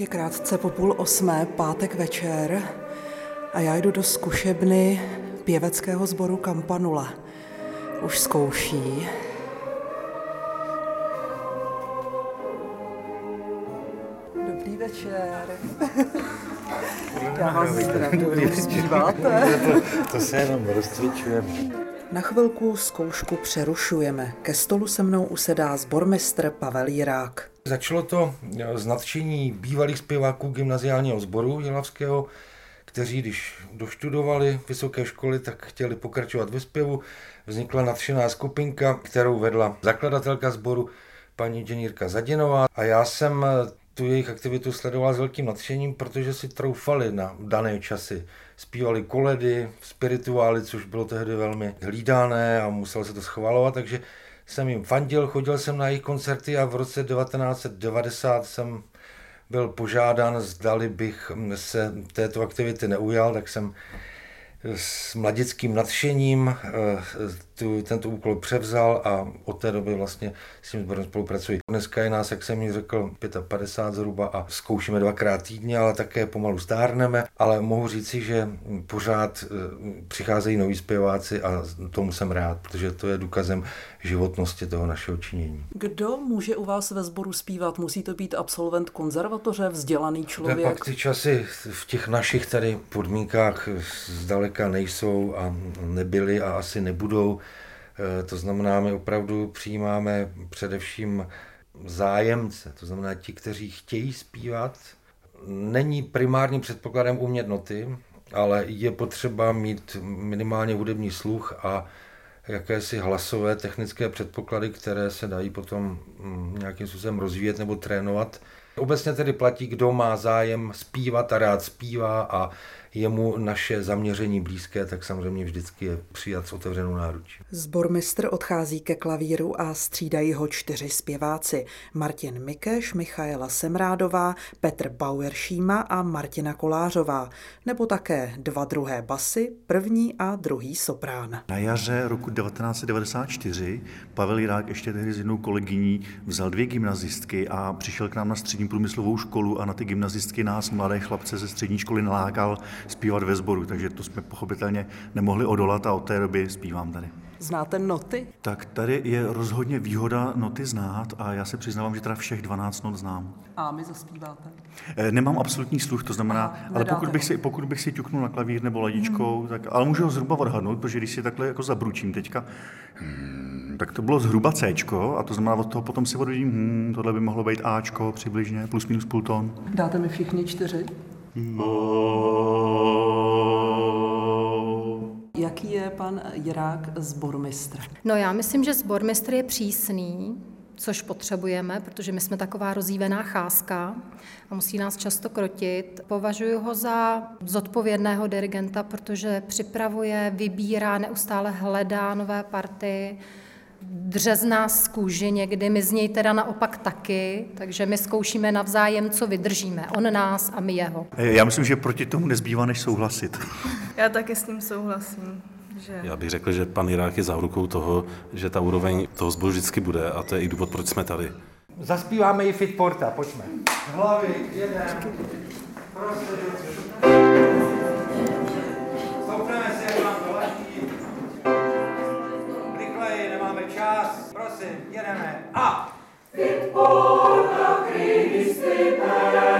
Je krátce po 7:30, pátek večer a já jdu do zkušebny pěveckého sboru Campanula. Už zkouší. Dobrý večer. Já vás zdravím, zpíváte? To se jenom rozcvičujeme. Na chvilku zkoušku přerušujeme. Ke stolu se mnou usedá sbormistr Pavel Jirák. Začalo to z nadšení bývalých zpěváků gymnaziálního sboru jihlavského, kteří, když doštudovali vysoké školy, tak chtěli pokračovat ve zpěvu. Vznikla nadšená skupinka, kterou vedla zakladatelka sboru paní inženýrka Zadinová. A já jsem tu jejich aktivitu sledoval s velkým nadšením, protože si troufali na dané časy. Zpívali koledy, spirituály, což bylo tehdy velmi hlídané a muselo se to schvalovat, takže jsem jim fandil, chodil jsem na jejich koncerty a v roce 1990 jsem byl požádán, zdali bych se této aktivity neujal, tak jsem s mladickým nadšením tento úkol převzal a od té doby vlastně s tím sborem spolupracuji. Dneska je nás, jak jsem mi řekl, 55 zhruba a zkoušíme 2krát týdně, ale také pomalu stárneme, ale mohu říci, že pořád přicházejí noví zpěváci a tomu jsem rád, protože to je důkazem životnosti toho našeho činění. Kdo může u vás ve sboru zpívat? Musí to být absolvent konzervatoře, vzdělaný člověk? Pak ty časy v těch našich tady podmínkách zdaleka nejsou a nebyly a asi nebudou. To znamená, my opravdu přijímáme především zájemce, to znamená ti, kteří chtějí zpívat. Není primárním předpokladem umět noty, ale je potřeba mít minimálně hudební sluch a jakési hlasové technické předpoklady, které se dají potom nějakým způsobem rozvíjet nebo trénovat. Obecně tedy platí, kdo má zájem zpívat a rád zpívá a je mu naše zaměření blízké, tak samozřejmě vždycky je přijat s otevřenou náručí. Sbormistr odchází ke klavíru a střídají ho 4 zpěváci. Martin Mikeš, Michaela Semrádová, Petr Bauer-Šíma a Martina Kolářová. Nebo také 2 druhé basy, první a druhý soprán. Na jaře roku 1994 Pavel Jirák ještě tehdy s jednou kolegyní vzal 2 gymnazistky a přišel k nám na střední průmyslovou školu a na ty gymnazistky nás, mladé chlapce ze střední školy, nalákal zpívat ve sboru, takže to jsme pochopitelně nemohli odolat a od té doby zpívám tady. Znáte noty? Tak tady je rozhodně výhoda noty znát a já se přiznávám, že teda všech 12 not znám. A my zaspíváte? Nemám absolutní sluch, to znamená, ale pokud bych si ťuknul na klavír nebo ladičkou, tak, ale můžu ho zhruba odhadnout, protože když si takhle jako zabručím teďka, tak to bylo zhruba Cčko a to znamená, od toho potom si odhodím, tohle by mohlo být Ačko přibližně, plus minus půl tón. Dáte mi všichni 4? Jaký je pan Jirák sbormistr? No já myslím, že sbormistr je přísný, což potřebujeme, protože my jsme taková rozjívená cházka a musí nás často krotit. Považuji ho za zodpovědného dirigenta, protože připravuje, vybírá, neustále hledá nové party, dře z nás z kůži někdy, my z něj teda naopak taky, takže my zkoušíme navzájem, co vydržíme. On nás a my jeho. Já myslím, že proti tomu nezbývá, než souhlasit. Já taky s ním souhlasím. Že... Já bych řekl, že pan Jirák je zárukou toho, že ta úroveň toho sboru vždycky bude a to je i důvod, proč jsme tady. Zaspíváme i Fit Porta, pojďme. Hlavy, jeden, stoupneme si, jak vám to ladí. Rychleji, nemáme čas, prosím, jedeme a... Fit Porta Christi per